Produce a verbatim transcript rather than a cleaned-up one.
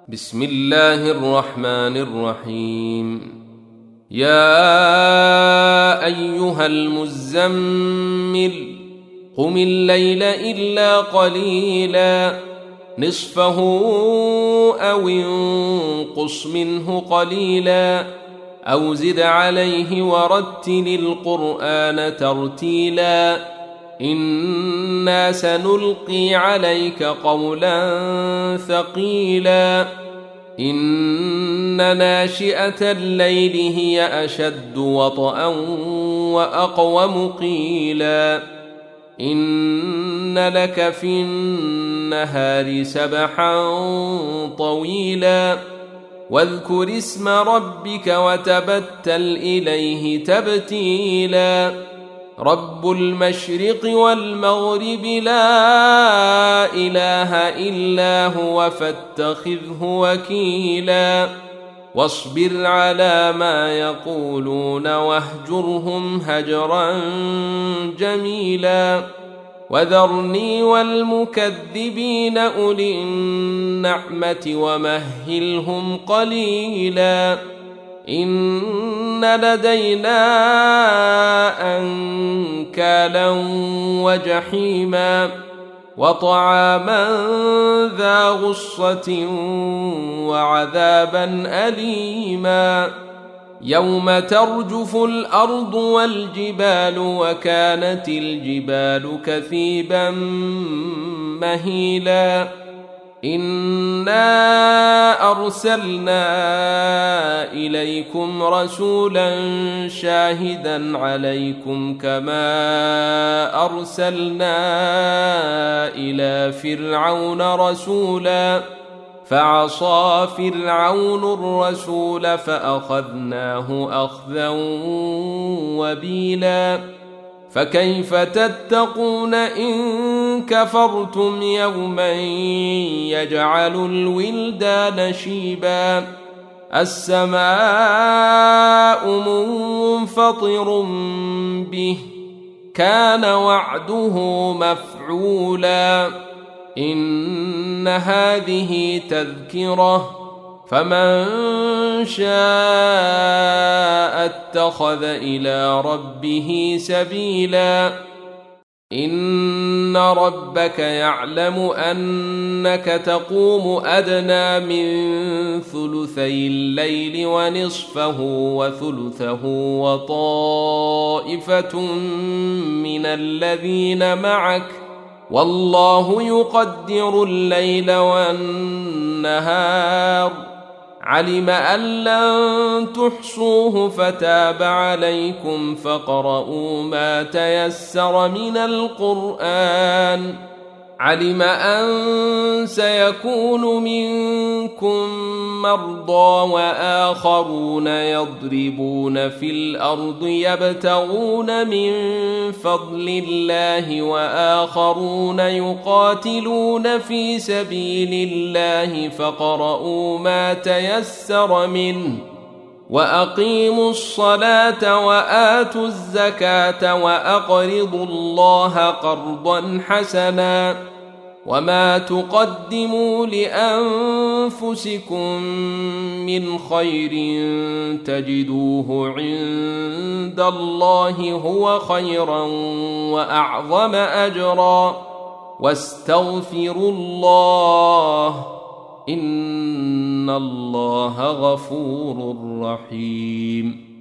بسم الله الرحمن الرحيم. يا أيها المزمل قم الليل إلا قليلا نصفه أو انقص منه قليلا أو زد عليه ورتل القرآن ترتيلا إنا سنلقي عليك قولا ثقيلا إن ناشئة الليل هي أشد وطئا وأقوم قيلا إن لك في النهار سبحا طويلا واذكر اسم ربك وتبتل إليه تبتيلا رب المشرق والمغرب لا إله إلا هو فاتخذه وكيلا واصبر على ما يقولون واهجرهم هجرا جميلا وذرني والمكذبين أولي النعمة ومهلهم قليلا إن لدينا أنكالا وجحيما وطعاما ذا غصة وعذابا أليما يوم ترجف الأرض والجبال وكانت الجبال كثيبا مهيلا إنا أرسلنا إليكم رسولا شاهدا عليكم كما أرسلنا إلى فرعون رسولا فعصى فرعون الرسول فأخذناه أخذا وبيلا فكيف تتقون إن كفرتم يوما يجعل الولدان شيبا السماء منفطر به كان وعده مفعولا إن هذه تذكرة فمن شاء اتخذ إلى ربه سبيلا إن ربك يعلم أنك تقوم أدنى من ثلثي الليل ونصفه وثلثه وطائفة من الذين معك والله يقدر الليل والنهار علم أن لن تحصوه فتاب عليكم فاقرؤوا ما تيسر من القرآن علم أن سيكون منكم مرضى وآخرون يضربون في الأرض يبتغون من فضل الله وآخرون يقاتلون في سبيل الله فاقرؤوا ما تيسر منه وأقيموا الصلاة وآتوا الزكاة وأقرضوا الله قرضا حسنا وما تقدموا لأنفسكم من خير تجدوه عند الله هو خيرا وأعظم أجرا واستغفروا الله إن الله غفور رحيم.